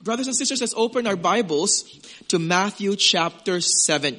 Brothers and sisters, let's open our Bibles to Matthew chapter 7.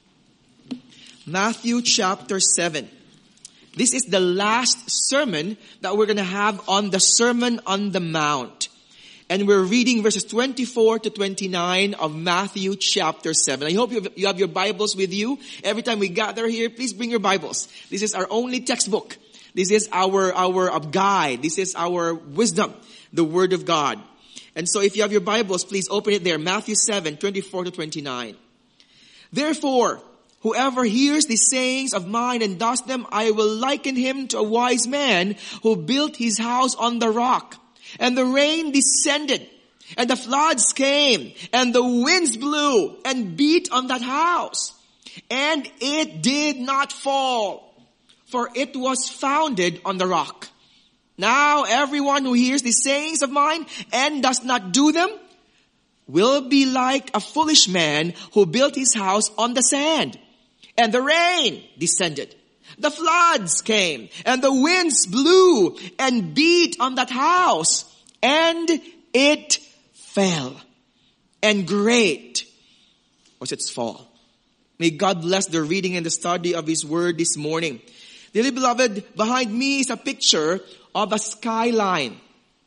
Matthew chapter 7. This is the last sermon that we're going to have on the Sermon on the Mount. And we're reading verses 24 to 29 of Matthew chapter 7. I hope you have your Bibles with you. Every time we gather here, please bring your Bibles. This is our only textbook. This is our guide. This is our wisdom, the Word of God. And so if you have your Bibles, please open it there. Matthew 7, 24 to 29. Therefore, whoever hears these sayings of mine and does them, I will liken him to a wise man who built his house on the rock. And the rain descended, and the floods came, and the winds blew and beat on that house. And it did not fall, for it was founded on the rock. Now everyone who hears the sayings of mine and does not do them will be like a foolish man who built his house on the sand. And the rain descended. The floods came, and the winds blew and beat on that house, and it fell. And great was its fall. May God bless the reading and the study of His Word this morning. Dearly beloved, behind me is a picture of a skyline.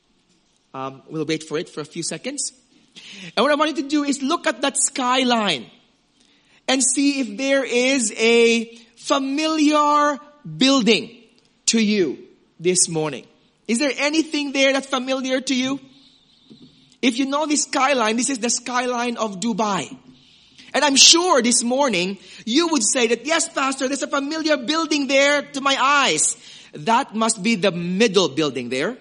We'll wait for it for a few seconds. And what I want you to do is look at that skyline and see if there is a familiar building to you this morning. Is there anything there that's familiar to you? If you know this skyline, this is the skyline of Dubai. And I'm sure this morning you would say that, yes, Pastor, there's a familiar building there to my eyes. That must be the middle building there.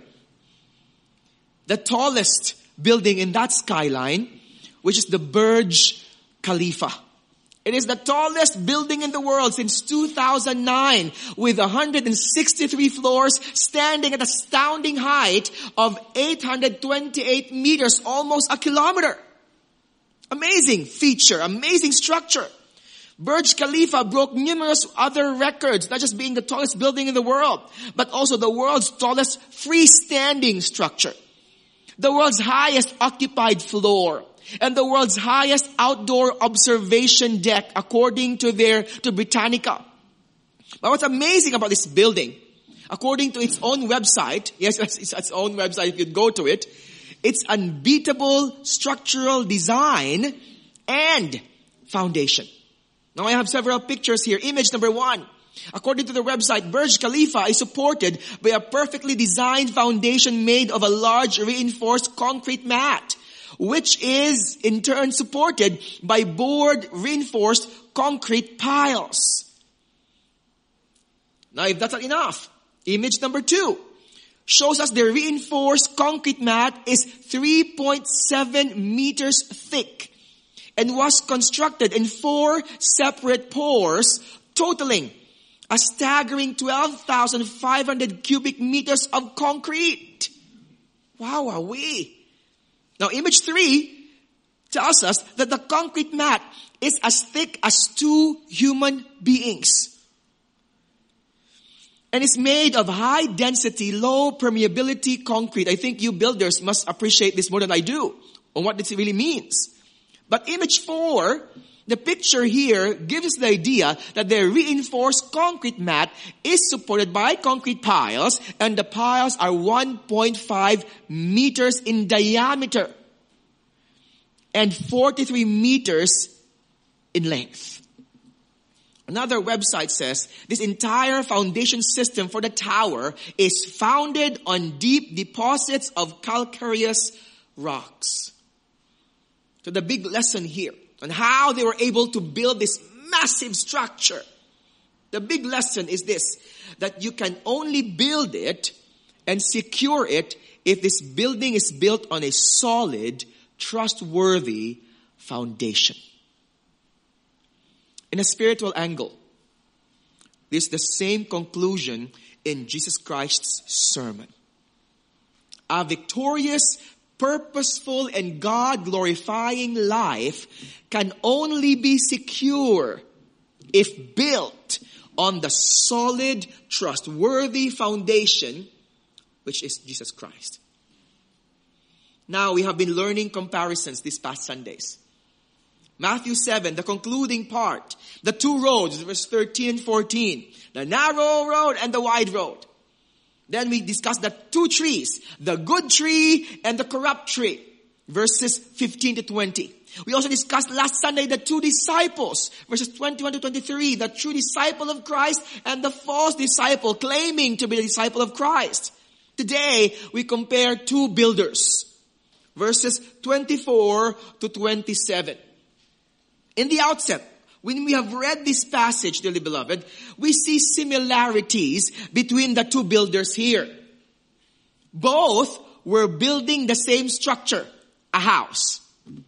The tallest building in that skyline, which is the Burj Khalifa. It is the tallest building in the world since 2009, with 163 floors, standing at an astounding height of 828 meters, almost a kilometer. Amazing feature, amazing structure. Burj Khalifa broke numerous other records, not just being the tallest building in the world, but also the world's tallest freestanding structure, the world's highest occupied floor, and the world's highest outdoor observation deck, according to Britannica. But what's amazing about this building, according to its own website, yes, it's its own website, if you go to it, it's unbeatable structural design and foundation. Now I have several pictures here. Image number 1. According to the website, Burj Khalifa is supported by a perfectly designed foundation made of a large reinforced concrete mat, which is in turn supported by board reinforced concrete piles. Now if that's not enough, image number 2 shows us the reinforced concrete mat is 3.7 meters thick and was constructed in 4 separate pours, totaling a staggering 12,500 cubic meters of concrete. Wow, are we? Now image 3 tells us that the concrete mat is as thick as 2 human beings. And it's made of high density, low permeability concrete. I think you builders must appreciate this more than I do on what this really means. But image 4, the picture here gives us the idea that the reinforced concrete mat is supported by concrete piles, and the piles are 1.5 meters in diameter and 43 meters in length. Another website says this entire foundation system for the tower is founded on deep deposits of calcareous rocks. So the big lesson here on how they were able to build this massive structure, the big lesson is this, that you can only build it and secure it if this building is built on a solid, trustworthy foundation. In a spiritual angle, this is the same conclusion in Jesus Christ's sermon. A victorious, purposeful, and God-glorifying life can only be secure if built on the solid, trustworthy foundation, which is Jesus Christ. Now, we have been learning comparisons these past Sundays. Matthew 7, the concluding part. The two roads, verse 13 and 14. The narrow road and the wide road. Then we discussed the two trees. The good tree and the corrupt tree. Verses 15 to 20. We also discussed last Sunday the two disciples. Verses 21 to 23. The true disciple of Christ and the false disciple claiming to be the disciple of Christ. Today, we compare two builders. Verses 24 to 27. In the outset, when we have read this passage, dearly beloved, we see similarities between the two builders here. Both were building the same structure, a house.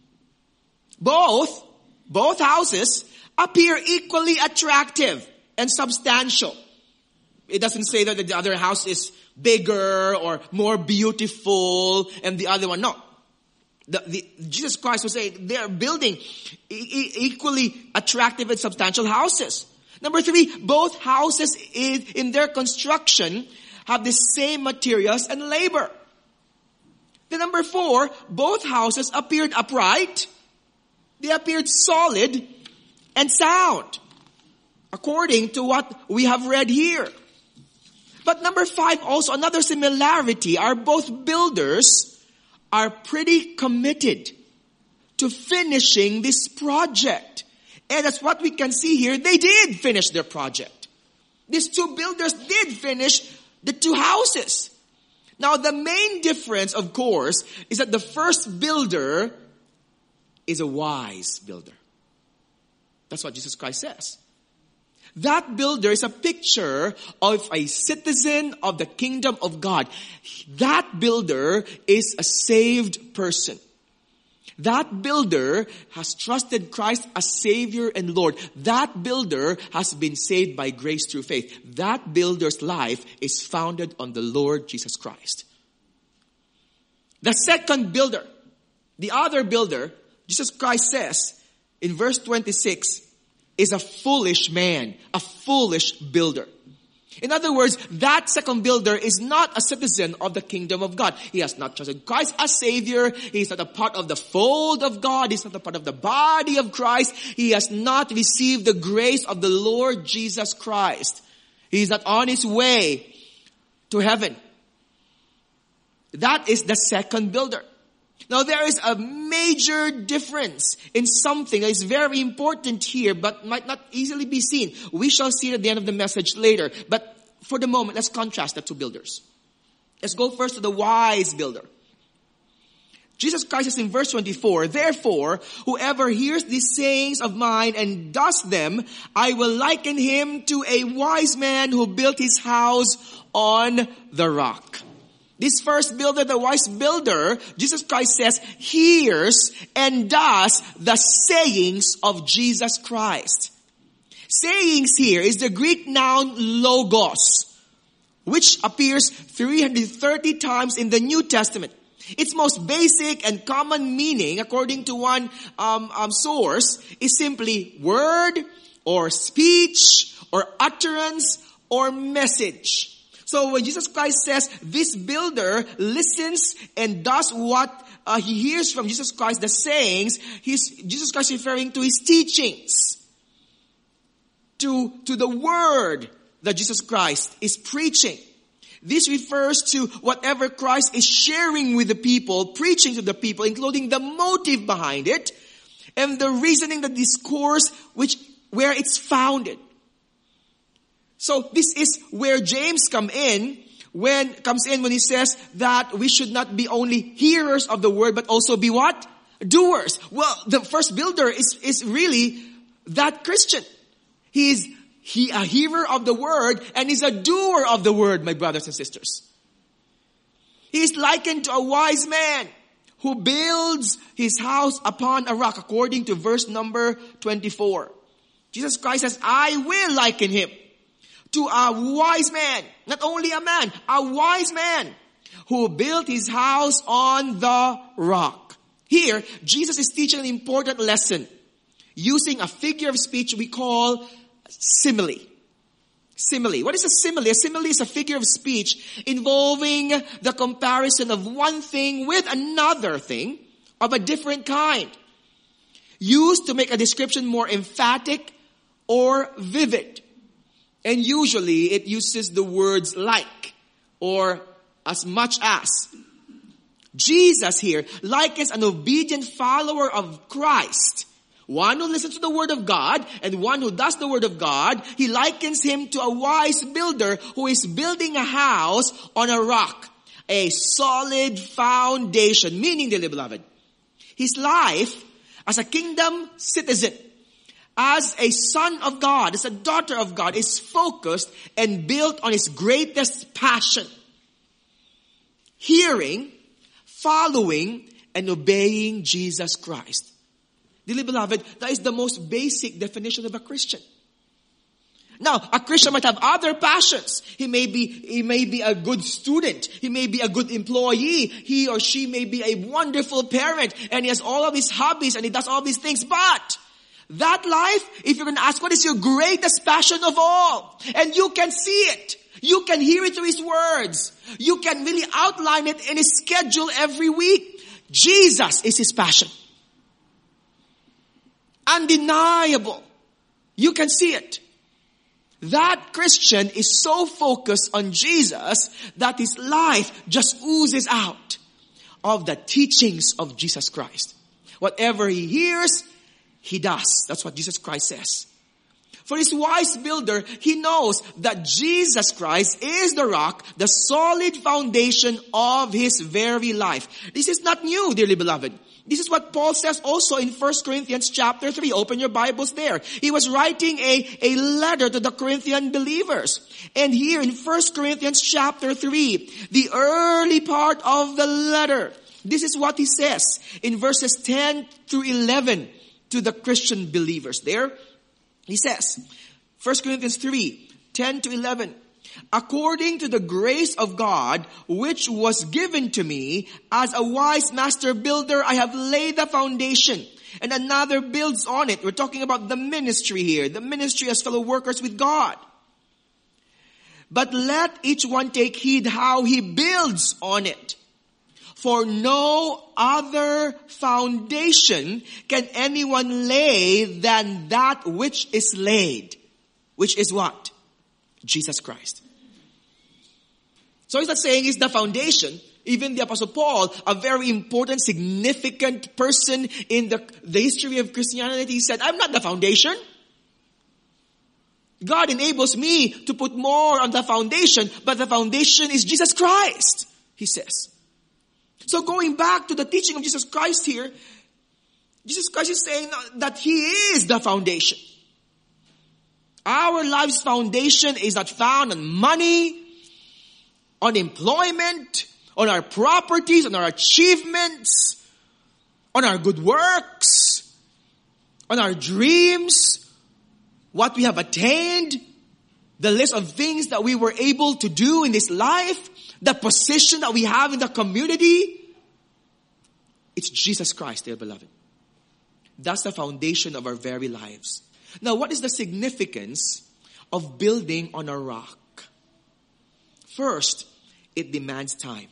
Both houses appear equally attractive and substantial. It doesn't say that the other house is bigger or more beautiful and the other one, no. Jesus Christ was saying they are building equally attractive and substantial houses. Number 3, both houses in their construction have the same materials and labor. Then number 4, both houses appeared upright. They appeared solid and sound, according to what we have read here. But number 5, also another similarity, are both builders are pretty committed to finishing this project. And that's what we can see here. They did finish their project. These two builders did finish the two houses. Now the main difference, of course, is that the first builder is a wise builder. That's what Jesus Christ says. That builder is a picture of a citizen of the kingdom of God. That builder is a saved person. That builder has trusted Christ as Savior and Lord. That builder has been saved by grace through faith. That builder's life is founded on the Lord Jesus Christ. The second builder, the other builder, Jesus Christ says in verse 26, is a foolish man, a foolish builder. In other words, that second builder is not a citizen of the kingdom of God. He has not trusted Christ as Savior. He is not a part of the fold of God. He is not a part of the body of Christ. He has not received the grace of the Lord Jesus Christ. He is not on his way to heaven. That is the second builder. Now there is a major difference in something that is very important here but might not easily be seen. We shall see it at the end of the message later. But for the moment, let's contrast the two builders. Let's go first to the wise builder. Jesus Christ says in verse 24, "Therefore, whoever hears these sayings of mine and does them, I will liken him to a wise man who built his house on the rock." This first builder, the wise builder, Jesus Christ says, hears and does the sayings of Jesus Christ. Sayings here is the Greek noun logos, which appears 330 times in the New Testament. Its most basic and common meaning, according to one source, is simply word or speech or utterance or message. So when Jesus Christ says this builder listens and does what he hears from Jesus Christ, the sayings, Jesus Christ is referring to his teachings, to the word that Jesus Christ is preaching. This refers to whatever Christ is sharing with the people, preaching to the people, including the motive behind it and the reasoning, the discourse where it's founded. So this is where James comes in when he says that we should not be only hearers of the word, but also be what? Doers. Well, the first builder is really that Christian. He a hearer of the word and he's a doer of the word, my brothers and sisters. He is likened to a wise man who builds his house upon a rock, according to verse number 24. Jesus Christ says, I will liken him to a wise man, not only a man, a wise man who built his house on the rock. Here, Jesus is teaching an important lesson using a figure of speech we call simile. Simile. What is a simile? A simile is a figure of speech involving the comparison of one thing with another thing of a different kind, used to make a description more emphatic or vivid. And usually it uses the words like or as much as. Jesus here likens an obedient follower of Christ, one who listens to the word of God and one who does the word of God. He likens him to a wise builder who is building a house on a rock, a solid foundation. Meaning, dearly beloved, his life as a kingdom citizen, as a son of God, as a daughter of God, is focused and built on his greatest passion: hearing, following, and obeying Jesus Christ. Dearly beloved, that is the most basic definition of a Christian. Now, a Christian might have other passions. He may be a good student. He may be a good employee. He or she may be a wonderful parent, and he has all of his hobbies and he does all these things. But that life, if you're going to ask, what is your greatest passion of all? And you can see it. You can hear it through his words. You can really outline it in his schedule every week. Jesus is his passion. Undeniable. You can see it. That Christian is so focused on Jesus that his life just oozes out of the teachings of Jesus Christ. Whatever he hears, he does. That's what Jesus Christ says. For this wise builder, he knows that Jesus Christ is the rock, the solid foundation of his very life. This is not new, dearly beloved. This is what Paul says also in 1 Corinthians chapter 3. Open your Bibles there. He was writing a letter to the Corinthian believers. And here in 1 Corinthians chapter 3, the early part of the letter, this is what he says in verses 10 through 11 to the Christian believers. There, he says, 1 Corinthians 3, 10 to 11. According to the grace of God, which was given to me, as a wise master builder, I have laid the foundation, and another builds on it. We're talking about the ministry here. The ministry as fellow workers with God. But let each one take heed how he builds on it. For no other foundation can anyone lay than that which is laid. Which is what? Jesus Christ. So he's not saying he's the foundation. Even the Apostle Paul, a very important, significant person in the history of Christianity, said, I'm not the foundation. God enables me to put more on the foundation, but the foundation is Jesus Christ, he says. So going back to the teaching of Jesus Christ here, Jesus Christ is saying that he is the foundation. Our life's foundation is not found on money, on employment, on our properties, on our achievements, on our good works, on our dreams, what we have attained, the list of things that we were able to do in this life, the position that we have in the community. It's Jesus Christ, dear beloved. That's the foundation of our very lives. Now, what is the significance of building on a rock? First, it demands time.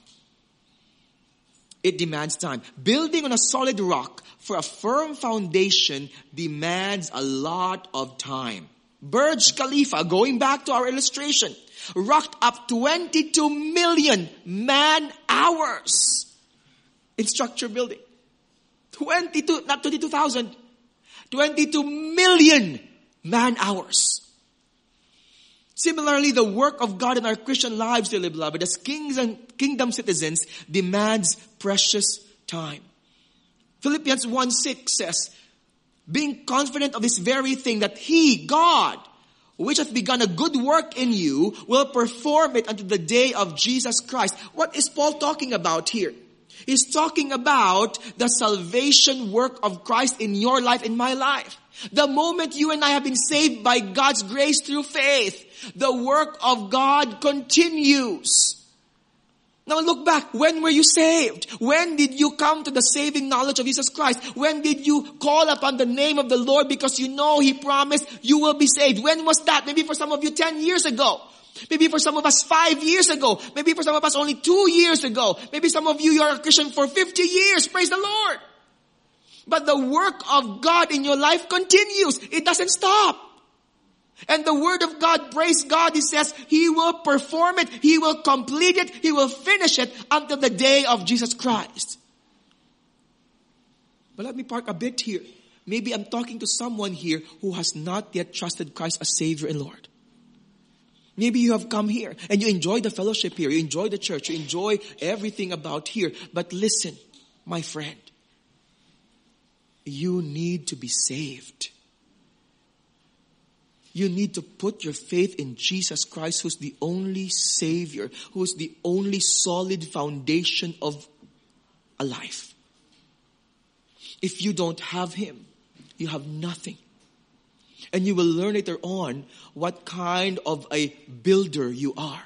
It demands time. Building on a solid rock for a firm foundation demands a lot of time. Burj Khalifa, going back to our illustration, rocked up 22 million man-hours in structure building. 22, not 22,000. 22 million man-hours. Similarly, the work of God in our Christian lives, dearly beloved, as kings and kingdom citizens, demands precious time. Philippians 1:6 says, being confident of this very thing, that he, God, which hath begun a good work in you, will perform it unto the day of Jesus Christ. What is Paul talking about here? He's talking about the salvation work of Christ in your life, in my life. The moment you and I have been saved by God's grace through faith, the work of God continues. Now look back. When were you saved? When did you come to the saving knowledge of Jesus Christ? When did you call upon the name of the Lord because you know He promised you will be saved? When was that? Maybe for some of you 10 years ago. Maybe for some of us 5 years ago. Maybe for some of us only 2 years ago. Maybe some of you are a Christian for 50 years. Praise the Lord. But the work of God in your life continues. It doesn't stop. And the Word of God, praise God, He says He will perform it, He will complete it, He will finish it until the day of Jesus Christ. But let me park a bit here. Maybe I'm talking to someone here who has not yet trusted Christ as Savior and Lord. Maybe you have come here and you enjoy the fellowship here, you enjoy the church, you enjoy everything about here. But listen, my friend, you need to be saved. You need to put your faith in Jesus Christ, who's the only Savior, who's the only solid foundation of a life. If you don't have Him, you have nothing. And you will learn later on what kind of a builder you are.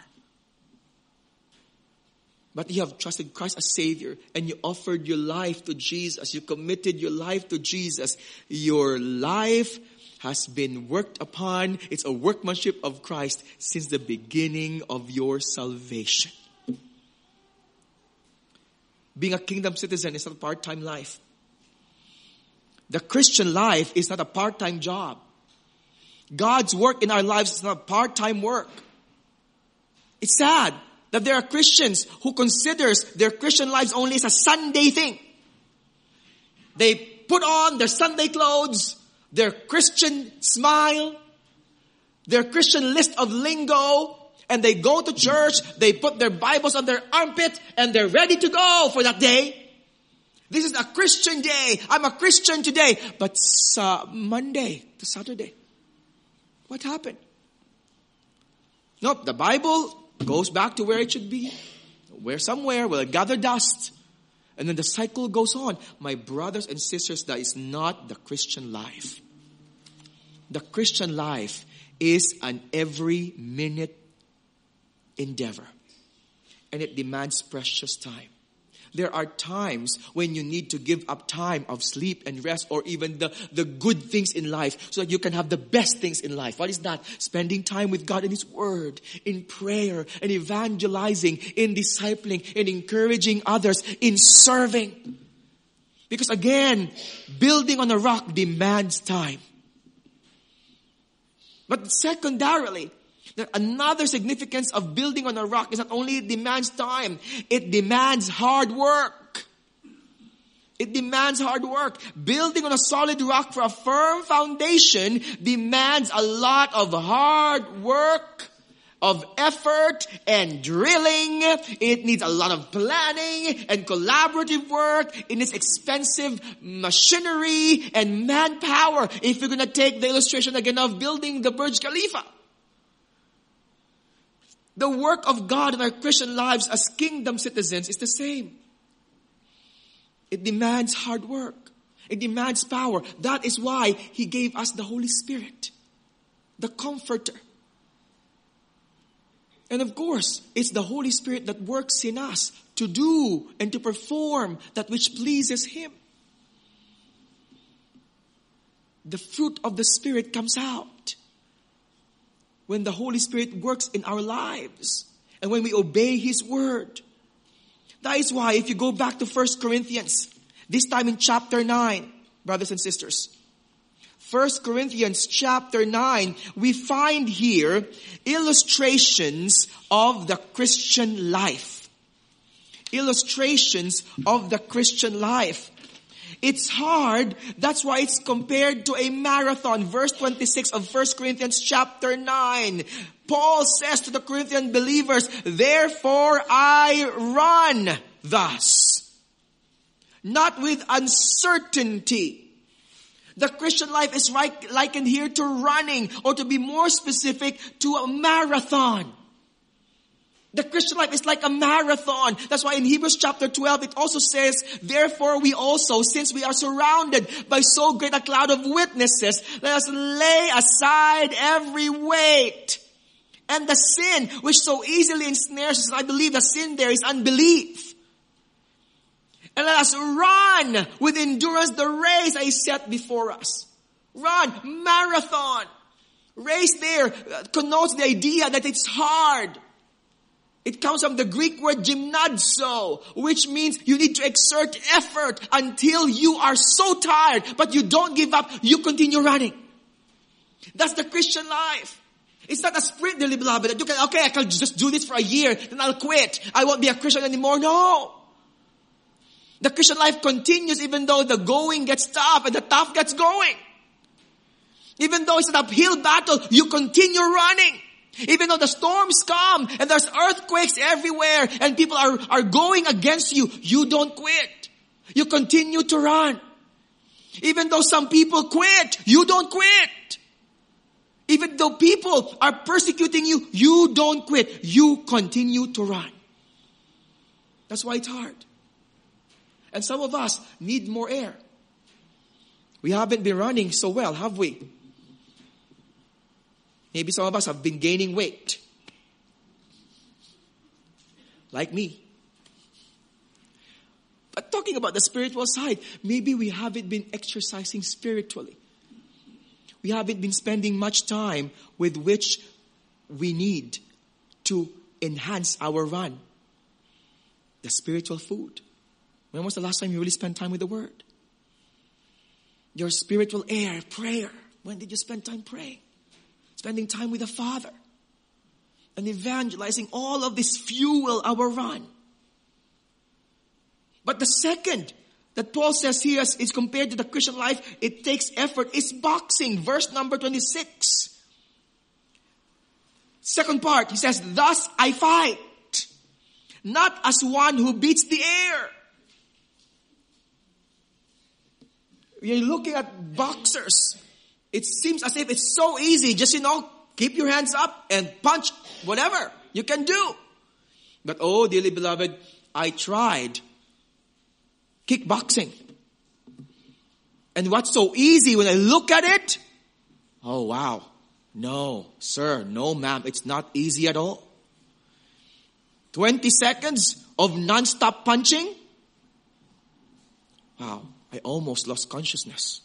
But you have trusted Christ as Savior and you offered your life to Jesus. You committed your life to Jesus. Your life has been worked upon. It's a workmanship of Christ since the beginning of your salvation. Being a kingdom citizen is not a part-time life. The Christian life is not a part-time job. God's work in our lives is not a part-time work. It's sad that there are Christians who considers their Christian lives only as a Sunday thing. They put on their Sunday clothes, their Christian smile, their Christian list of lingo, and they go to church, they put their Bibles on their armpit, and they're ready to go for that day. This is a Christian day. I'm a Christian today. But Monday to Saturday, what happened? Nope, the Bible goes back to where it should be. Where somewhere will gather dust. And then the cycle goes on. My brothers and sisters, that is not the Christian life. The Christian life is an every minute endeavor. And it demands precious time. There are times when you need to give up time of sleep and rest or even the good things in life so that you can have the best things in life. What is that? Spending time with God in His Word, in prayer, and evangelizing, in discipling, in encouraging others, in serving. Because again, building on a rock demands time. But secondarily, another significance of building on a rock is not only it demands time, it demands hard work. It demands hard work. Building on a solid rock for a firm foundation demands a lot of hard work, of effort and drilling. It needs a lot of planning and collaborative work. It needs expensive machinery and manpower. If you're going to take the illustration again of building the Burj Khalifa. The work of God in our Christian lives as kingdom citizens is the same. It demands hard work. It demands power. That is why He gave us the Holy Spirit, the Comforter. And of course, it's the Holy Spirit that works in us to do and to perform that which pleases Him. The fruit of the Spirit comes out when the Holy Spirit works in our lives and when we obey His Word. That is why if you go back to 1 Corinthians, this time in chapter 9, brothers and sisters, 1 Corinthians chapter 9, we find here illustrations of the Christian life. Illustrations of the Christian life. It's hard. That's why it's compared to a marathon. Verse 26 of 1 Corinthians chapter 9. Paul says to the Corinthian believers, "Therefore I run thus, not with uncertainty." The Christian life is likened here to running, or to be more specific, to a marathon. The Christian life is like a marathon. That's why in Hebrews chapter 12, it also says, "Therefore we also, since we are surrounded by so great a cloud of witnesses, let us lay aside every weight And the sin which so easily ensnares us, I believe the sin there is unbelief. And let us run with endurance the race I set before us. Run, marathon. Race there connotes the idea that it's hard. It comes from the Greek word gymnazo, which means you need to exert effort until you are so tired, but you don't give up, you continue running. That's the Christian life. It's not a sprint, dearly beloved, that you can, okay, I can just do this for a year, then I'll quit. I won't be a Christian anymore. No. The Christian life continues even though the going gets tough and the tough gets going. Even though it's an uphill battle, you continue running. Even though the storms come and there's earthquakes everywhere and people are going against you, you don't quit. You continue to run. Even though some people quit, you don't quit. Even though people are persecuting you, you don't quit. You continue to run. That's why it's hard. And some of us need more air. We haven't been running so well, have we? Maybe some of us have been gaining weight. Like me. But talking about the spiritual side, maybe we haven't been exercising spiritually. We haven't been spending much time with which we need to enhance our run. The spiritual food. When was the last time you really spent time with the Word? Your spiritual air, prayer. When did you spend time praying? Spending time with the Father. And evangelizing. All of this fuel our run. But the second that Paul says here is compared to the Christian life, it takes effort. It's boxing. Verse number 26. Second part, he says, thus I fight. Not as one who beats the air. You're looking at boxers. It seems as if it's so easy. Just, keep your hands up and punch whatever you can do. But oh, dearly beloved, I tried kickboxing. And what's so easy when I look at it? Oh, wow. No, sir. No, ma'am. It's not easy at all. 20 seconds of non-stop punching. Wow. I almost lost consciousness.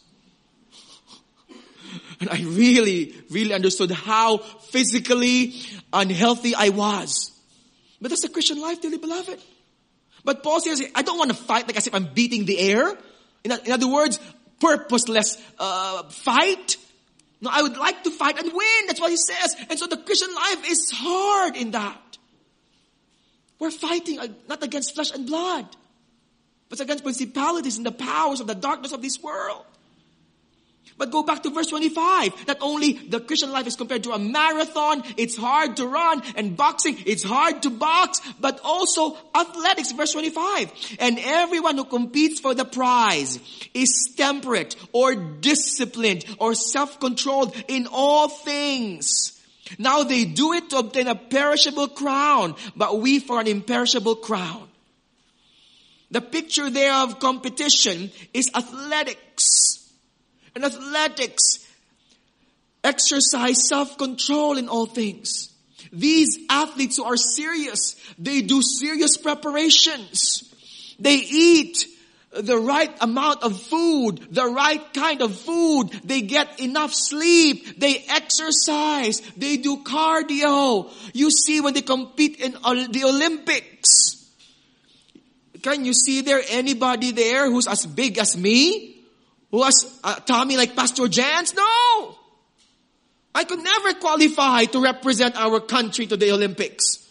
And I really, really understood how physically unhealthy I was. But that's the Christian life, dearly beloved. But Paul says, I don't want to fight like as if I'm beating the air. In other words, purposeless fight. No, I would like to fight and win. That's what he says. And so the Christian life is hard in that. We're fighting not against flesh and blood, but against principalities and the powers of the darkness of this world. But go back to verse 25. Not only the Christian life is compared to a marathon, it's hard to run, and boxing, it's hard to box, but also athletics, verse 25. And everyone who competes for the prize is temperate or disciplined or self-controlled in all things. Now they do it to obtain a perishable crown, but we for an imperishable crown. The picture there of competition is athletics. And athletics exercise self-control in all things. These athletes who are serious, they do serious preparations. They eat the right amount of food, the right kind of food. They get enough sleep. They exercise. They do cardio. You see when they compete in the Olympics. Can you see there anybody there who's as big as me? Who has a tummy like Pastor Jan's? No! I could never qualify to represent our country to the Olympics.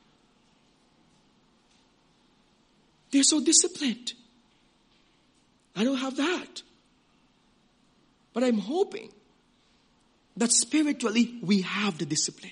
They're so disciplined. I don't have that. But I'm hoping that spiritually we have the discipline.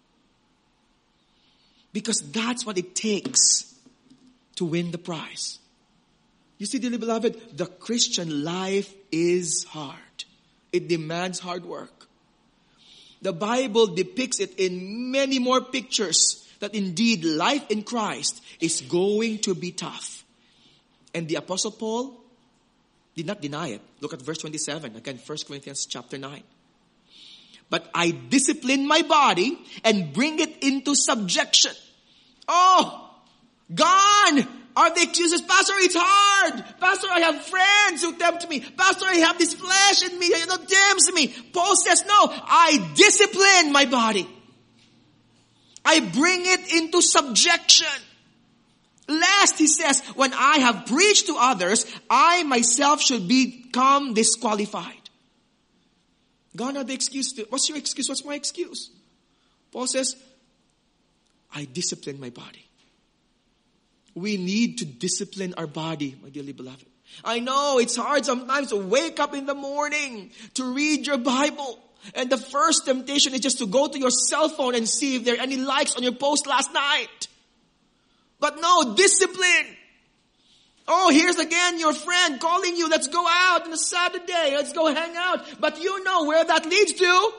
Because that's what it takes to win the prize. You see, dearly beloved, the Christian life is hard. It demands hard work. The Bible depicts it in many more pictures that indeed life in Christ is going to be tough. And the Apostle Paul did not deny it. Look at verse 27, again, 1 Corinthians chapter 9. but I discipline my body and bring it into subjection. Oh, gone are the excuses. Pastor, it's hard. Pastor, I have friends who tempt me. Pastor, I have this flesh in me that tempts me. Paul says, no, I discipline my body. I bring it into subjection. Lest, he says, when I have preached to others, I myself should become disqualified. Gone are the excuses. What's your excuse? What's my excuse? Paul says, I discipline my body. We need to discipline our body, my dearly beloved. I know it's hard sometimes to wake up in the morning to read your Bible. And the first temptation is just to go to your cell phone and see if there are any likes on your post last night. But no, discipline. Oh, here's again your friend calling you. Let's go out on a Saturday. Let's go hang out. But you know where that leads to.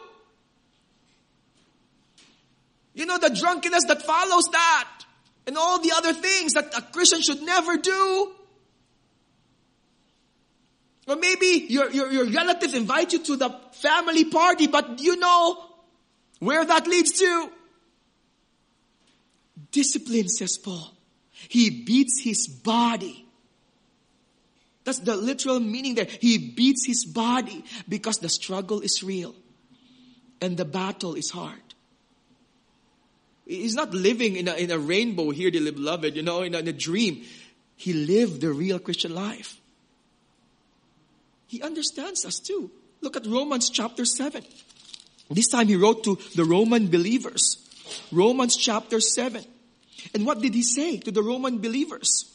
You know the drunkenness that follows that. And all the other things that a Christian should never do. Or maybe your relatives invite you to the family party, but you know where that leads to. Discipline, says Paul. He beats his body. That's the literal meaning there. He beats his body because the struggle is real. And the battle is hard. He's not living in a rainbow here, dearly beloved, in a dream. He lived the real Christian life. He understands us too. Look at Romans chapter 7. This time he wrote to the Roman believers. Romans chapter 7. And what did he say to the Roman believers?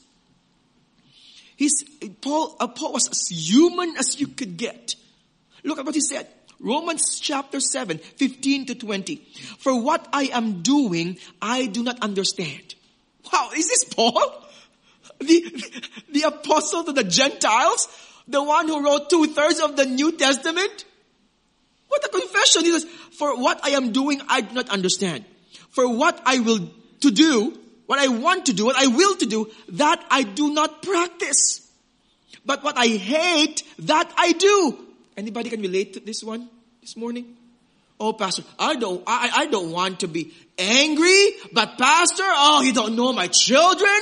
Paul was as human as you could get. Look at what he said. Romans chapter 7, 15 to 20. For what I am doing, I do not understand. Wow, is this Paul? The apostle to the Gentiles? The one who wrote 2/3 of the New Testament? What a confession. He says, for what I am doing, I do not understand. For what I will to do, what I want to do, what I will to do, that I do not practice. But what I hate, that I do. Anybody can relate to this one this morning? Oh, Pastor, I don't want to be angry, but Pastor, you don't know my children.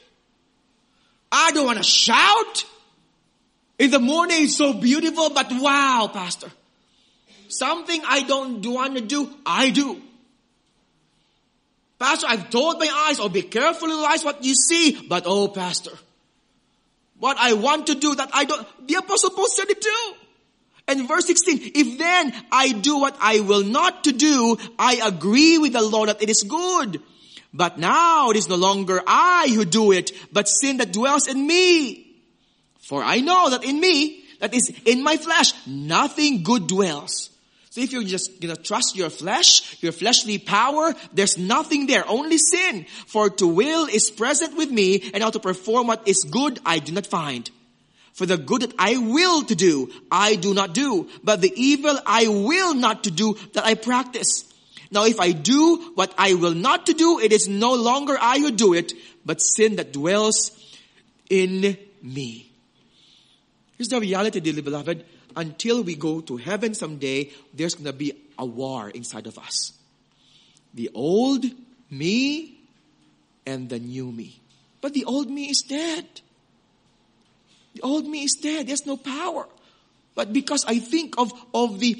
I don't want to shout. In the morning it's so beautiful, but wow, Pastor. Something I don't want to do, I do. Pastor, I've told my eyes, be careful in eyes what you see. But Pastor, what I want to do that I don't. The Apostle Paul said it too. And verse 16, if then I do what I will not to do, I agree with the Lord that it is good. But now it is no longer I who do it, but sin that dwells in me. For I know that in me, that is in my flesh, nothing good dwells. So if you're just going to trust your flesh, your fleshly power, there's nothing there, only sin. For to will is present with me, and how to perform what is good I do not find. For the good that I will to do, I do not do. But the evil I will not to do, that I practice. Now if I do what I will not to do, it is no longer I who do it, but sin that dwells in me. Here's the reality, dearly beloved. Until we go to heaven someday, there's going to be a war inside of us. The old me and the new me. But the old me is dead. The old me is dead. There's no power. But because I think of the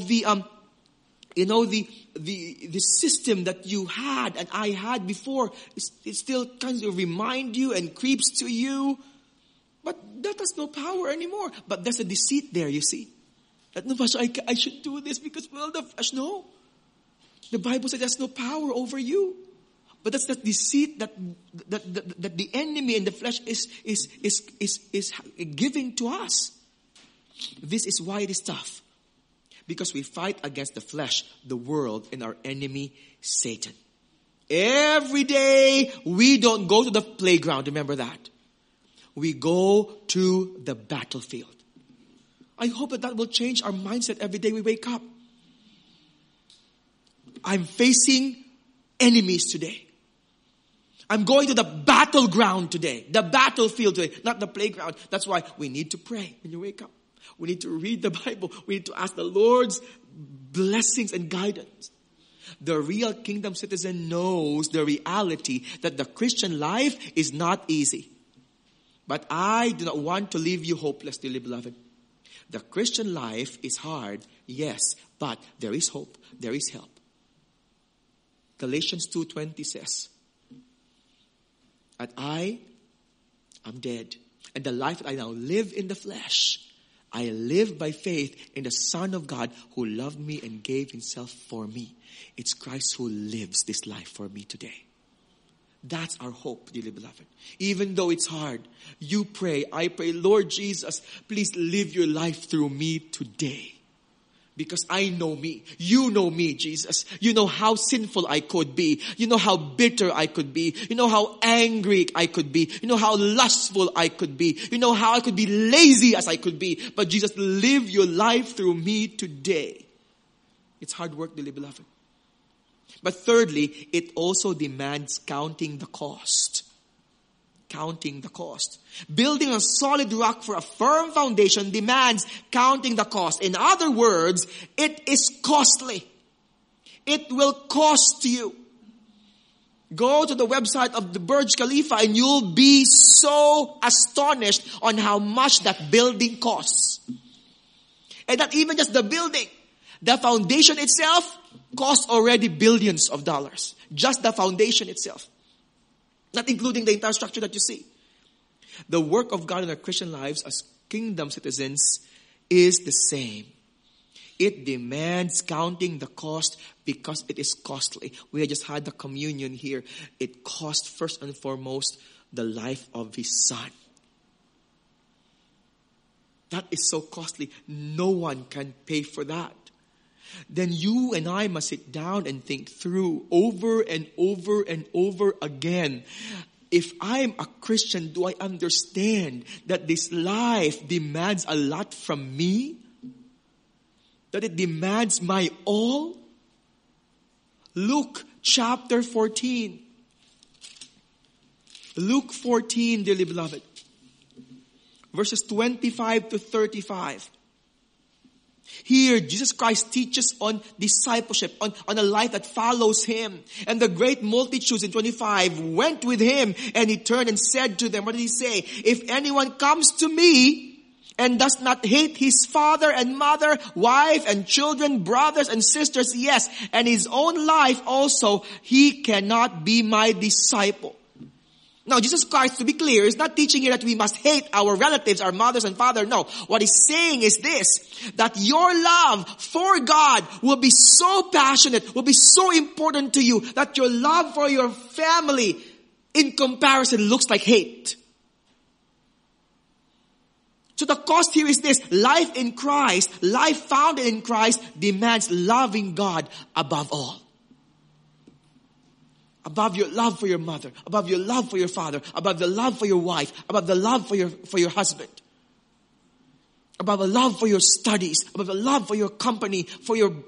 system that you had and I had before, it still kind of remind you and creeps to you. But that has no power anymore. But there's a deceit there, you see. That no, Pastor, I should do this because, the flesh. No. The Bible says there's no power over you. But that's that deceit that the enemy and the flesh is giving to us. This is why it is tough. Because we fight against the flesh, the world, and our enemy, Satan. Every day, we don't go to the playground. Remember that. We go to the battlefield. I hope that will change our mindset every day we wake up. I'm facing enemies today. I'm going to the battleground today. The battlefield today. Not the playground. That's why we need to pray when you wake up. We need to read the Bible. We need to ask the Lord's blessings and guidance. The real kingdom citizen knows the reality that the Christian life is not easy. But I do not want to leave you hopeless, dearly beloved. The Christian life is hard, yes, but there is hope, there is help. Galatians 2:20 says, "And I am dead, and the life that I now live in the flesh, I live by faith in the Son of God who loved me and gave himself for me." It's Christ who lives this life for me today. That's our hope, dearly beloved. Even though it's hard, you pray, I pray, "Lord Jesus, please live your life through me today." Because I know me. You know me, Jesus. You know how sinful I could be. You know how bitter I could be. You know how angry I could be. You know how lustful I could be. You know how I could be lazy as I could be. But Jesus, live your life through me today. It's hard work, dearly beloved. But thirdly, it also demands counting the cost. Counting the cost. Building a solid rock for a firm foundation demands counting the cost. In other words, it is costly. It will cost you. Go to the website of the Burj Khalifa and you'll be so astonished on how much that building costs. And not even just the building. The foundation itself costs already billions of dollars. Just the foundation itself. Not including the entire structure that you see. The work of God in our Christian lives as kingdom citizens is the same. It demands counting the cost because it is costly. We had just had the communion here. It cost first and foremost the life of his Son. That is so costly. No one can pay for that. Then you and I must sit down and think through over and over and over again. If I'm a Christian, do I understand that this life demands a lot from me? That it demands my all? Luke chapter 14. Luke 14, dearly beloved. Verses 25 to 35. Here, Jesus Christ teaches on discipleship, on a life that follows Him. And the great multitudes in 25 went with Him, and He turned and said to them, what did He say? "If anyone comes to me and does not hate his father and mother, wife and children, brothers and sisters, yes, and his own life also, he cannot be my disciple." Now, Jesus Christ, to be clear, is not teaching here that we must hate our relatives, our mothers and fathers. No. What He's saying is this, that your love for God will be so passionate, will be so important to you, that your love for your family, in comparison, looks like hate. So the cost here is this, life in Christ, life founded in Christ, demands loving God above all. Above your love for your mother, above your love for your father, above the love for your wife, above the love for your husband, above the love for your studies, above the love for your company, for your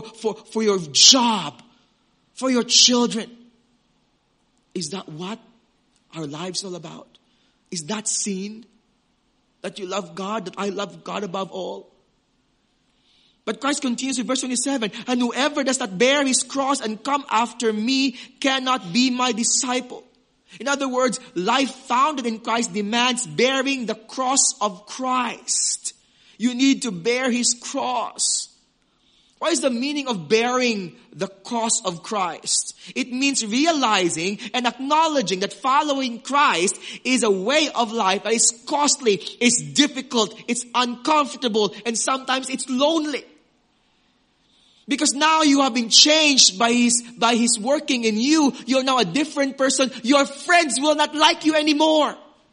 job, for your children. Is that what our lives are all about? Is that seen? That you love God, that I love God above all? But Christ continues in verse 27, "And whoever does not bear his cross and come after me cannot be my disciple." In other words, life founded in Christ demands bearing the cross of Christ. You need to bear His cross. What is the meaning of bearing the cross of Christ? It means realizing and acknowledging that following Christ is a way of life that is costly, it's difficult, it's uncomfortable, and sometimes it's lonely. Because now you have been changed by His working in you. You're now a different person. Your friends will not like you anymore.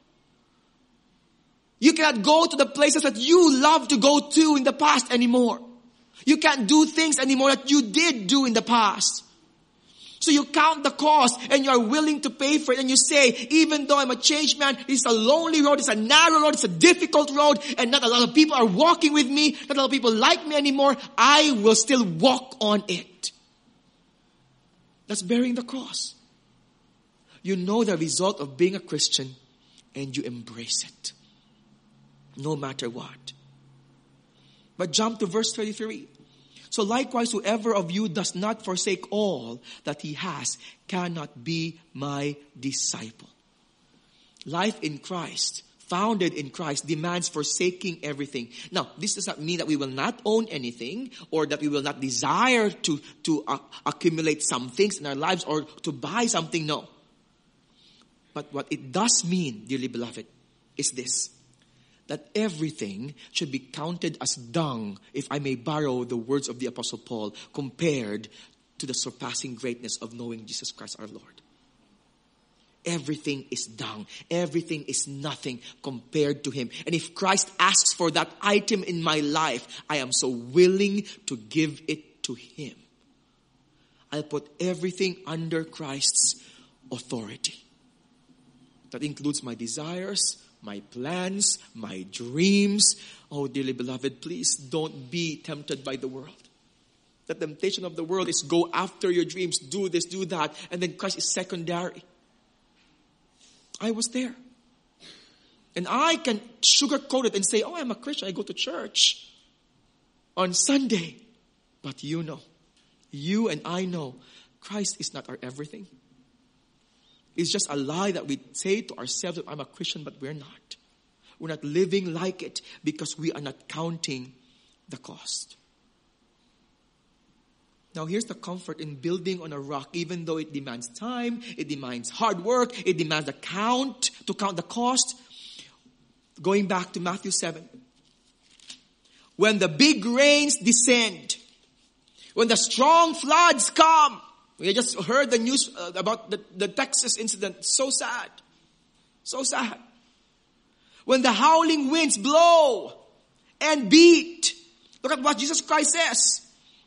You cannot go to the places that you loved to go to in the past anymore. You can't do things anymore that you did do in the past. So you count the cost and you are willing to pay for it, and you say, even though I'm a changed man, it's a lonely road, it's a narrow road, it's a difficult road, and not a lot of people are walking with me, not a lot of people like me anymore, I will still walk on it. That's bearing the cross. You know the result of being a Christian and you embrace it. No matter what. But jump to verse 33. So likewise, whoever of you does not forsake all that he has cannot be my disciple. Life in Christ, founded in Christ, demands forsaking everything. Now, this does not mean that we will not own anything or that we will not desire to accumulate some things in our lives or to buy something. No. But what it does mean, dearly beloved, is this. That everything should be counted as dung, if I may borrow the words of the Apostle Paul, compared to the surpassing greatness of knowing Jesus Christ our Lord. Everything is dung. Everything is nothing compared to Him. And if Christ asks for that item in my life, I am so willing to give it to Him. I'll put everything under Christ's authority. That includes my desires, my plans, my dreams. Oh, dearly beloved, please don't be tempted by the world. The temptation of the world is go after your dreams, do this, do that, and then Christ is secondary. I was there. And I can sugarcoat it and say, oh, I'm a Christian, I go to church on Sunday. But you and I know, Christ is not our everything. It's just a lie that we say to ourselves that I'm a Christian, but we're not. We're not living like it because we are not counting the cost. Now here's the comfort in building on a rock, even though it demands time, it demands hard work, it demands to count the cost. Going back to Matthew 7. When the big rains descend, when the strong floods come, we just heard the news about the Texas incident. So sad. So sad. When the howling winds blow and beat. Look at what Jesus Christ says.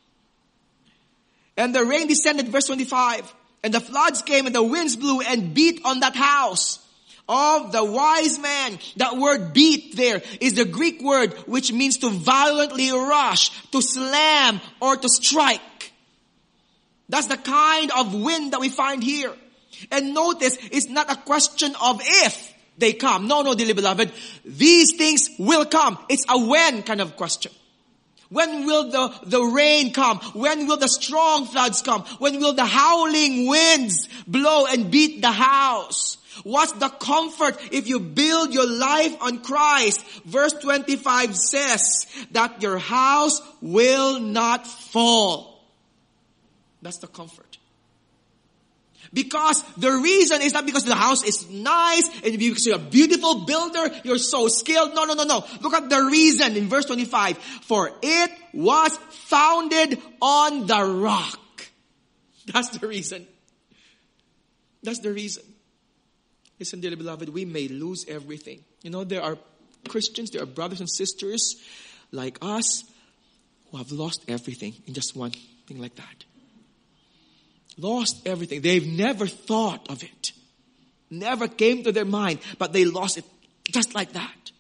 And the rain descended, verse 25. And the floods came and the winds blew and beat on that house of the wise man. That word beat there is the Greek word which means to violently rush, to slam, or to strike. That's the kind of wind that we find here. And notice, it's not a question of if they come. No, dearly beloved. These things will come. It's a when kind of question. When will the rain come? When will the strong floods come? When will the howling winds blow and beat the house? What's the comfort if you build your life on Christ? Verse 25 says that your house will not fall. That's the comfort. Because the reason is not because the house is nice and because you're a beautiful builder, you're so skilled. No. Look at the reason in verse 25. For it was founded on the rock. That's the reason. That's the reason. Listen, dearly beloved, we may lose everything. You know, there are Christians, there are brothers and sisters like us who have lost everything in just one thing like that. Lost everything. They've never thought of it. Never came to their mind, but they lost it just like that.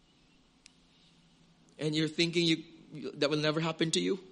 And you're thinking that will never happen to you?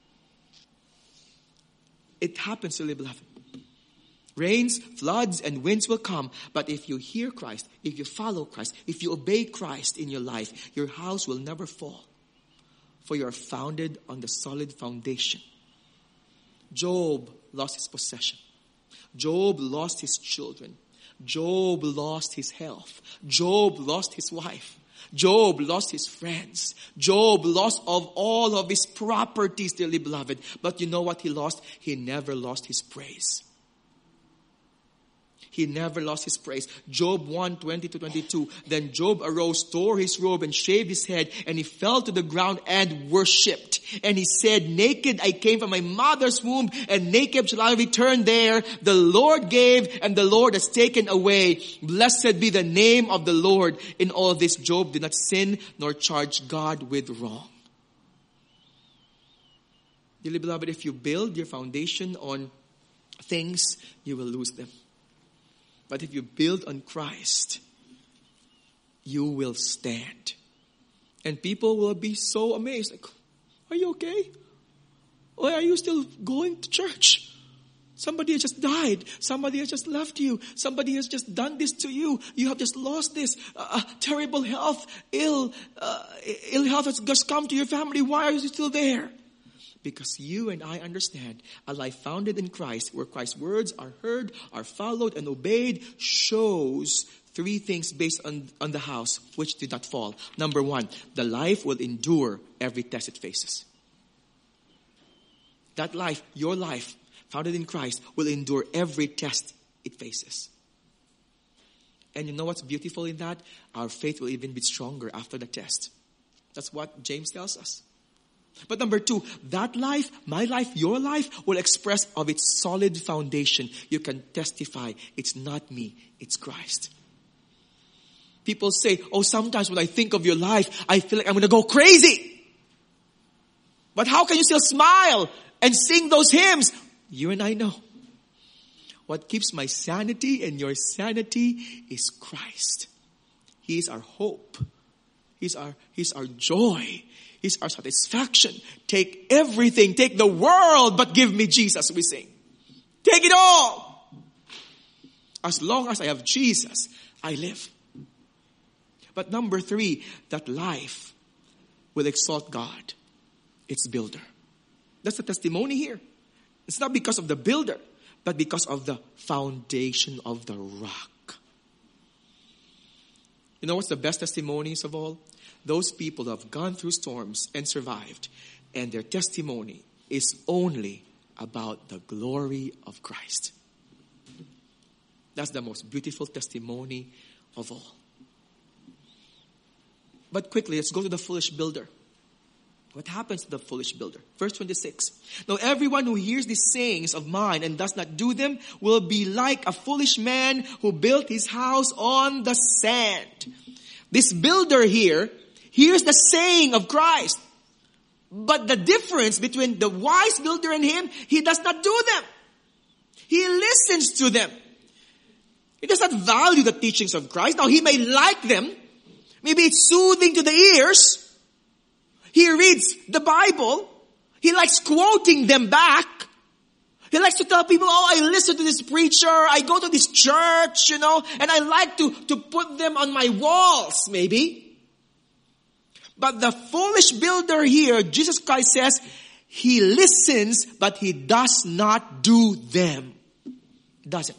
It happens, dearly beloved. Rains, floods, and winds will come, but if you hear Christ, if you follow Christ, if you obey Christ in your life, your house will never fall. For you are founded on the solid foundation. Job lost his possession. Job lost his children. Job lost his health. Job lost his wife. Job lost his friends. Job lost of all of his properties, dearly beloved. But you know what he lost? He never lost his praise. He never lost his praise. Job 1:20-22. Then Job arose, tore his robe, and shaved his head, and he fell to the ground and worshipped. And he said, naked I came from my mother's womb, and naked shall I return there. The Lord gave, and the Lord has taken away. Blessed be the name of the Lord. In all this, Job did not sin, nor charge God with wrong. Dearly beloved, if you build your foundation on things, you will lose them. But if you build on Christ, you will stand. And people will be so amazed. Like, are you okay? Or are you still going to church? Somebody has just died. Somebody has just left you. Somebody has just done this to you. You have just lost this. Terrible health, ill health has just come to your family. Why are you still there? Because you and I understand a life founded in Christ, where Christ's words are heard, are followed, and obeyed, shows three things based on the house which did not fall. Number one, the life will endure every test it faces. That life, your life, founded in Christ, will endure every test it faces. And you know what's beautiful in that? Our faith will even be stronger after the test. That's what James tells us. But number two, that life, my life, your life, will express of its solid foundation. You can testify, it's not me, it's Christ. People say, oh, sometimes when I think of your life, I feel like I'm going to go crazy. But how can you still smile and sing those hymns? You and I know. What keeps my sanity and your sanity is Christ. He is our hope. He's our joy. He's our satisfaction. Take everything. Take the world, but give me Jesus, we sing. Take it all. As long as I have Jesus, I live. But number three, that life will exalt God, its builder. That's the testimony here. It's not because of the builder, but because of the foundation of the rock. You know what's the best testimonies of all? Those people who have gone through storms and survived, and their testimony is only about the glory of Christ. That's the most beautiful testimony of all. But quickly, let's go to the foolish builder. What happens to the foolish builder? Verse 26. Now everyone who hears these sayings of mine and does not do them will be like a foolish man who built his house on the sand. This builder here hears the saying of Christ. But the difference between the wise builder and him, he does not do them. He listens to them. He does not value the teachings of Christ. Now he may like them. Maybe it's soothing to the ears. He reads the Bible. He likes quoting them back. He likes to tell people, oh, I listen to this preacher. I go to this church, and I like to put them on my walls, maybe. But the foolish builder here, Jesus Christ says, he listens, but he does not do them. He doesn't.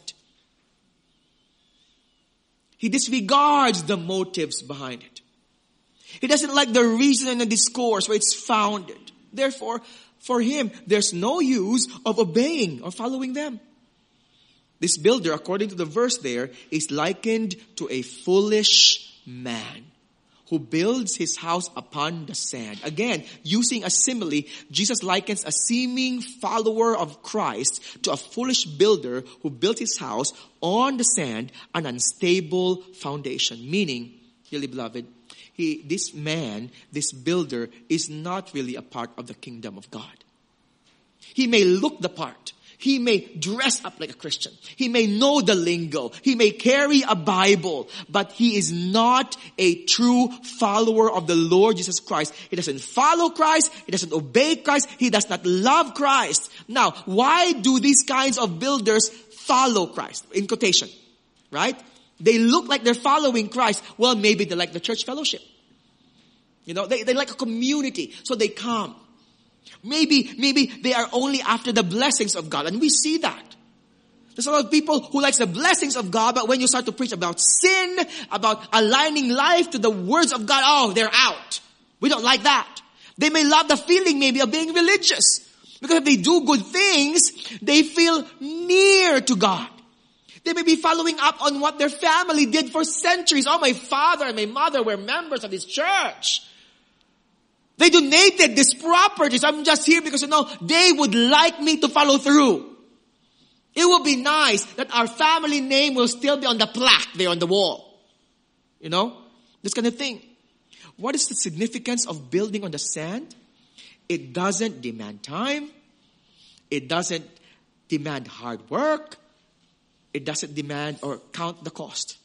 He disregards the motives behind it. He doesn't like the reason and the discourse where it's founded. Therefore, for him, there's no use of obeying or following them. This builder, according to the verse there, is likened to a foolish man who builds his house upon the sand. Again, using a simile, Jesus likens a seeming follower of Christ to a foolish builder who built his house on the sand, an unstable foundation. Meaning, dearly beloved, this builder, is not really a part of the kingdom of God. He may look the part. He may dress up like a Christian. He may know the lingo. He may carry a Bible. But he is not a true follower of the Lord Jesus Christ. He doesn't follow Christ. He doesn't obey Christ. He does not love Christ. Now, why do these kinds of builders follow Christ? In quotation, right? They look like they're following Christ. Well, maybe they like the church fellowship. They like a community, so they come. Maybe they are only after the blessings of God, and we see that. There's a lot of people who likes the blessings of God, but when you start to preach about sin, about aligning life to the words of God, oh, they're out. We don't like that. They may love the feeling maybe of being religious, because if they do good things, they feel near to God. They may be following up on what their family did for centuries. Oh, my father and my mother were members of this church. They donated this property. So I'm just here because, they would like me to follow through. It would be nice that our family name will still be on the plaque there on the wall. This kind of thing. What is the significance of building on the sand? It doesn't demand time. It doesn't demand hard work. It doesn't demand or count the cost.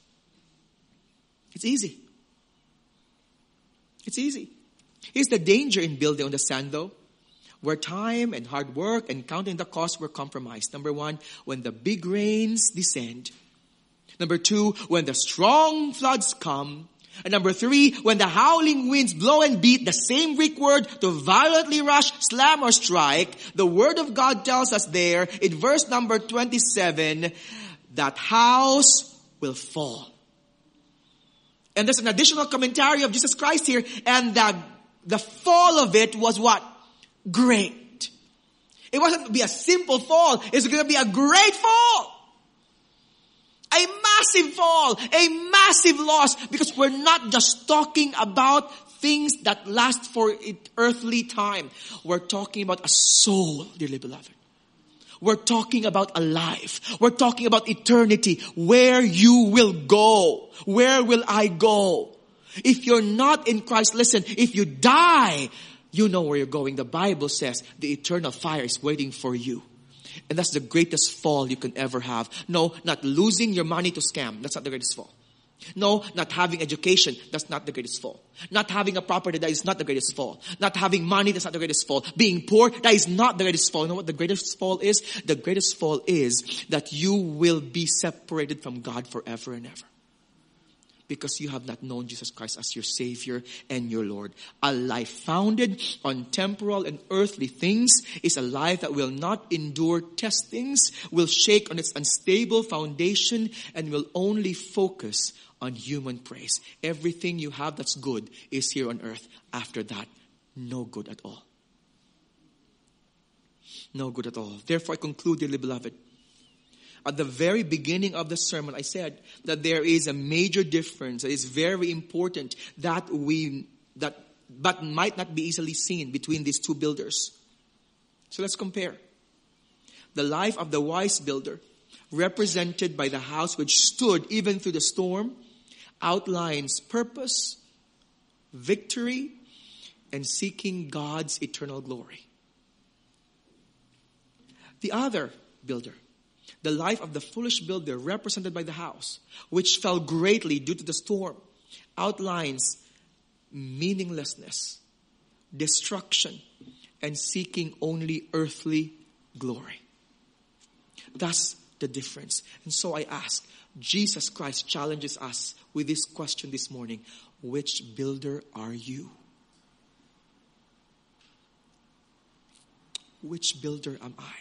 It's easy. It's easy. Here's the danger in building on the sand though. where time and hard work and counting the cost were compromised. Number 1, when the big rains descend. Number 2, when the strong floods come. And number 3, when the howling winds blow and beat, the same Greek word to violently rush, slam, or strike. The Word of God tells us there in verse number 27, that house will fall. And there's an additional commentary of Jesus Christ here, and the fall of it was what? Great. It wasn't to be a simple fall. It's going to be a great fall. A massive fall. A massive loss. Because we're not just talking about things that last for earthly time. We're talking about a soul, dearly beloved. We're talking about a life. We're talking about eternity. Where you will go. Where will I go? If you're not in Christ, listen, if you die, you know where you're going. The Bible says the eternal fire is waiting for you. And that's the greatest fall you can ever have. No, not losing your money to scam. That's not the greatest fall. No, not having education. That's not the greatest fall. Not having a property. That is not the greatest fall. Not having money. That's not the greatest fall. Being poor. That is not the greatest fall. You know what the greatest fall is? The greatest fall is that you will be separated from God forever and ever. Because you have not known Jesus Christ as your Savior and your Lord. A life founded on temporal and earthly things is a life that will not endure testings, will shake on its unstable foundation, and will only focus on human praise. Everything you have that's good is here on earth. After that, no good at all. No good at all. Therefore, I conclude, dearly beloved, at the very beginning of the sermon, I said that there is a major difference that is very important but might not be easily seen between these two builders. So let's compare. The life of the wise builder, represented by the house which stood even through the storm, outlines purpose, victory, and seeking God's eternal glory. The other builder, the life of the foolish builder, represented by the house, which fell greatly due to the storm, outlines meaninglessness, destruction, and seeking only earthly glory. That's the difference. And so I ask, Jesus Christ challenges us with this question this morning: which builder are you? Which builder am I?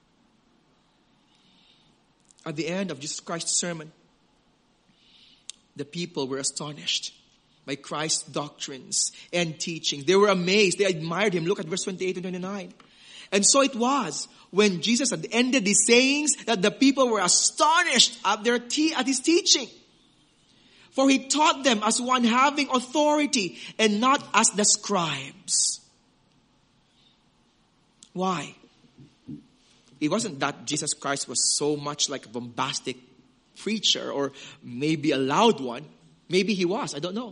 At the end of Jesus Christ's sermon, the people were astonished by Christ's doctrines and teaching. They were amazed. They admired him. Look at verse 28 and 29. And so it was when Jesus had ended these sayings that the people were astonished at his teaching. For he taught them as one having authority and not as the scribes. Why? It wasn't that Jesus Christ was so much like a bombastic preacher or maybe a loud one. Maybe he was. I don't know.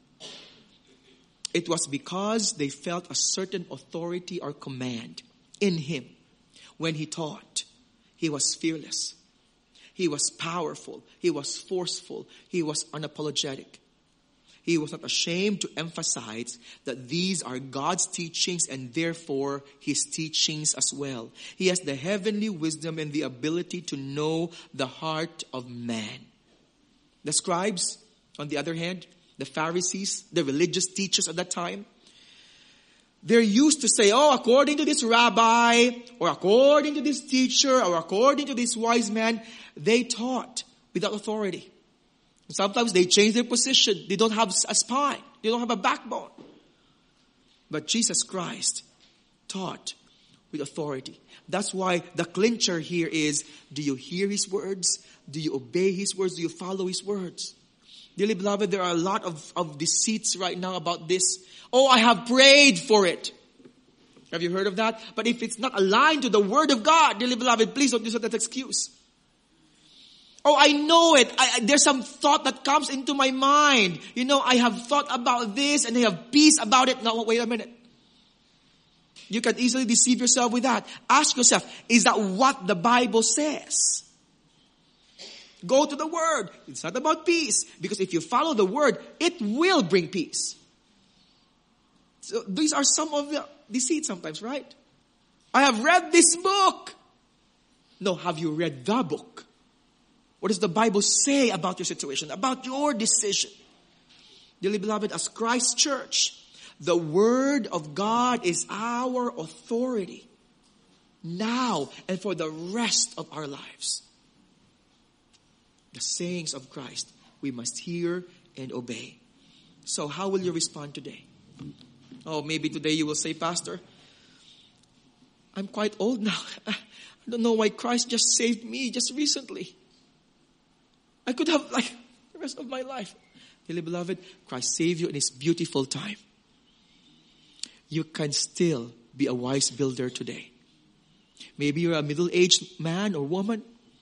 It was because they felt a certain authority or command in him. When he taught, he was fearless. He was powerful. He was forceful. He was unapologetic. He was not ashamed to emphasize that these are God's teachings and therefore his teachings as well. He has the heavenly wisdom and the ability to know the heart of man. The scribes, on the other hand, the Pharisees, the religious teachers at that time, they're used to say, oh, according to this rabbi, or according to this teacher, or according to this wise man, they taught without authority. Sometimes they change their position. They don't have a spine. They don't have a backbone. But Jesus Christ taught with authority. That's why the clincher here is, do you hear his words? Do you obey his words? Do you follow his words? Dearly beloved, there are a lot of deceits right now about this. Oh, I have prayed for it. Have you heard of that? But if it's not aligned to the word of God, dearly beloved, please don't use that as excuse. Oh, I know it. There's some thought that comes into my mind. You know, I have thought about this and I have peace about it. No, wait a minute. You can easily deceive yourself with that. Ask yourself, is that what the Bible says? Go to the Word. It's not about peace. Because if you follow the Word, it will bring peace. So these are some of the deceit sometimes, right? I have read this book. No, have you read the book? What does the Bible say about your situation, about your decision? Dearly beloved, as Christ's church, the Word of God is our authority now and for the rest of our lives. The sayings of Christ we must hear and obey. So how will you respond today? Oh, maybe today you will say, Pastor, I'm quite old now. I don't know why Christ just saved me just recently. I could have like the rest of my life. Dearly beloved, Christ saved you in His beautiful time. You can still be a wise builder today. Maybe you're a middle-aged man or woman.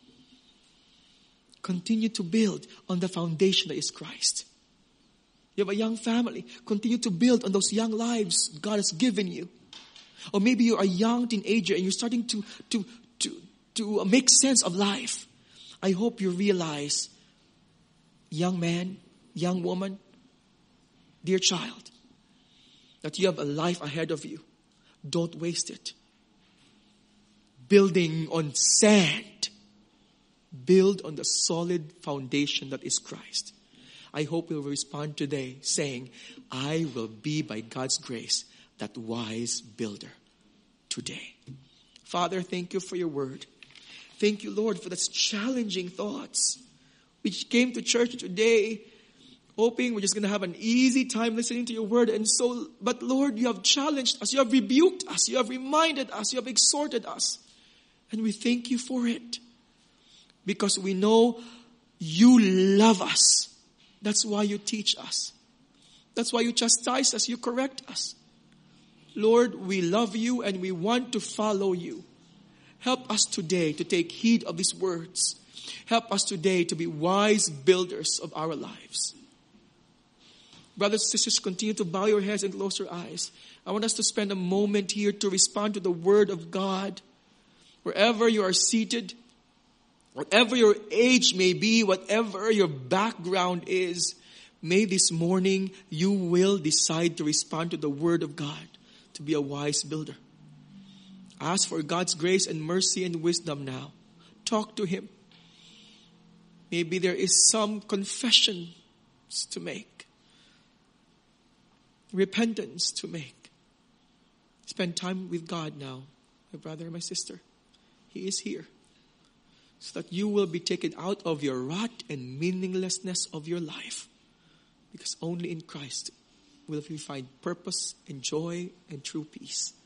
Continue to build on the foundation that is Christ. You have a young family. Continue to build on those young lives God has given you. Or maybe you're a young teenager and you're starting to make sense of life. I hope you realize, young man, young woman, dear child, that you have a life ahead of you. Don't waste it. Building on sand. Build on the solid foundation that is Christ. I hope you'll respond today saying, I will be by God's grace that wise builder today. Father, thank you for your word. Thank you, Lord, for those challenging thoughts. We came to church today hoping we're just going to have an easy time listening to your word. But Lord, you have challenged us. You have rebuked us. You have reminded us. You have exhorted us. And we thank you for it. Because we know you love us. That's why you teach us. That's why you chastise us. You correct us. Lord, we love you and we want to follow you. Help us today to take heed of these words. Help us today to be wise builders of our lives. Brothers and sisters, continue to bow your heads and close your eyes. I want us to spend a moment here to respond to the word of God. Wherever you are seated, whatever your age may be, whatever your background is, may this morning you will decide to respond to the word of God, to be a wise builder. Ask for God's grace and mercy and wisdom now. Talk to Him. Maybe there is some confessions to make. Repentance to make. Spend time with God now, my brother, my sister. He is here. So that you will be taken out of your rut and meaninglessness of your life. Because only in Christ will you find purpose and joy and true peace.